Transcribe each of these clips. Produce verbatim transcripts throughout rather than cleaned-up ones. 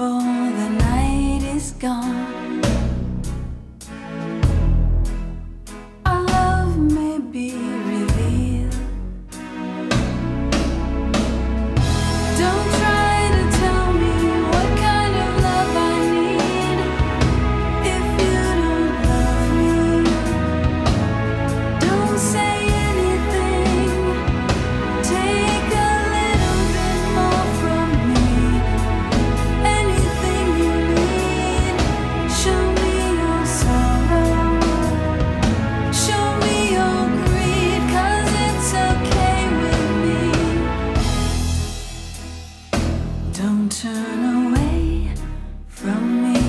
before the night is gone. Our love may be revealed. Don't try to tell me what kind of love I need if you don't love me. Don't say anything. Take a little bit more from me. Anything you need. Show me your sorrow. Show me your greed, 'cause it's okay with me. Don't turn away from me.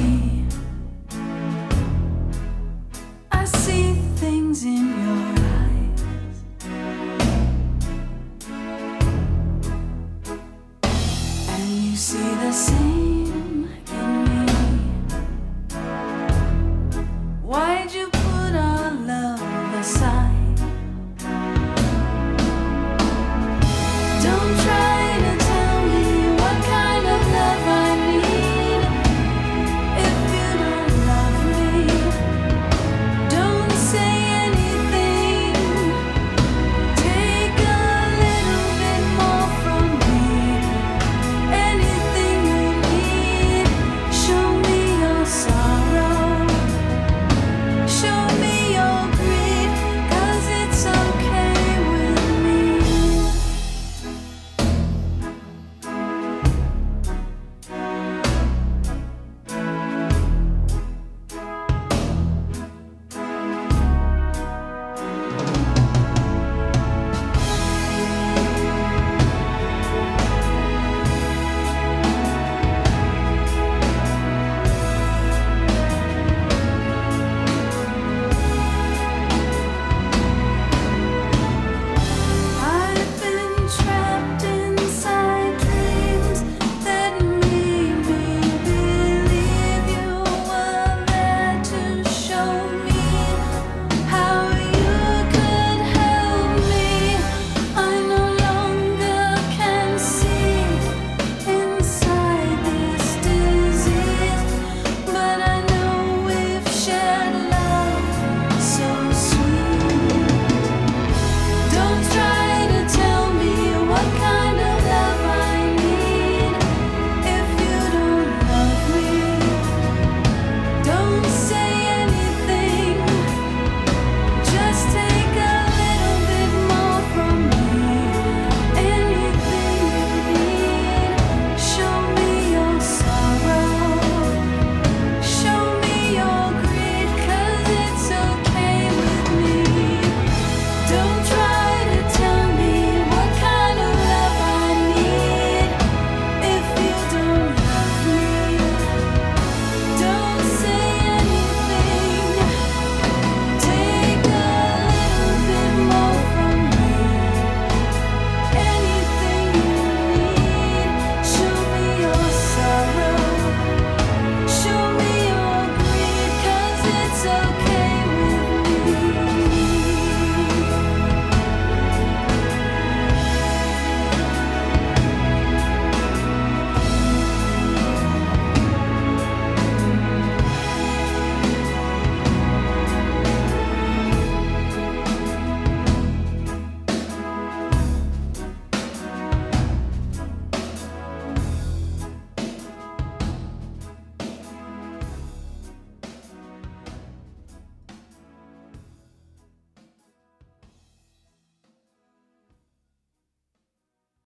I see things in your eyes, and you see the same.